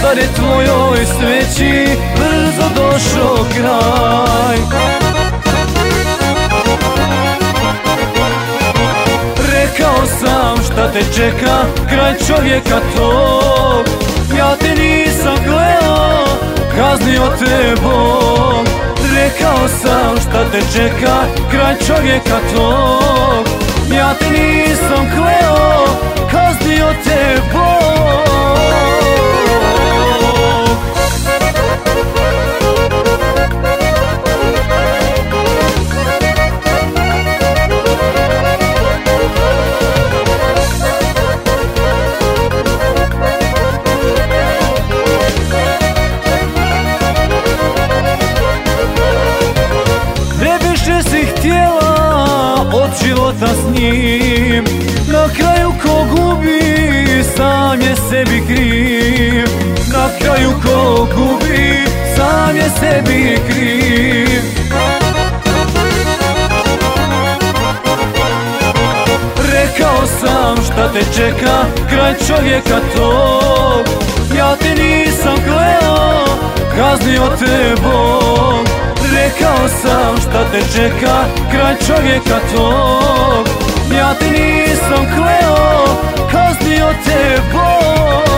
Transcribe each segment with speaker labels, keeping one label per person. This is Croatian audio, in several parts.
Speaker 1: Stare tvojoj sreći brzo došao kraj. Rekao sam šta te čeka, kraj čovjeka tog. Ja te nisam gledao, kaznio te Bog. Rekao sam šta te čeka, kraj čovjeka tog. Ja te nisam kleo, kaznio te Bog. Previše si htjela od života s njim, na kraju ko gubi sam je sebi kriv. Na kraju ko gubi sam je sebi kriv. Rekao sam šta te čeka, kraj čovjeka tog. Ja te nisam gledao, kaznio te Bog. Rekao sam šta te čeka, kraj čovjeka tog. Ja te nisam kleo, kaznio te Bog.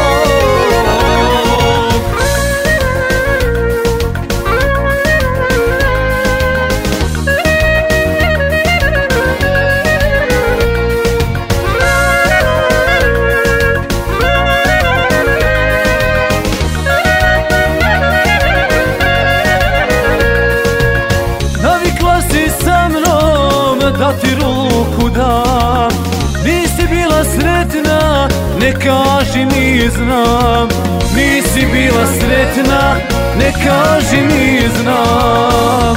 Speaker 1: Da ti ruku dam, nisi bila sretna, ne kaži mi znam. Nisi bila sretna, ne kaži mi znam.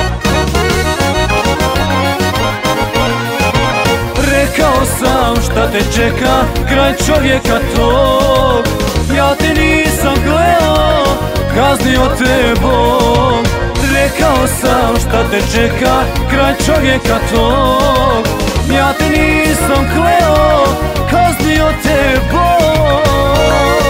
Speaker 1: Rekao sam šta te čeka, kraj čovjeka tog. Ja te nisam gledao, kaznio te Bog. Rekao sam šta te čeka, kraj čovjeka tog. Ja te nisam kleo, kaznio te Bog.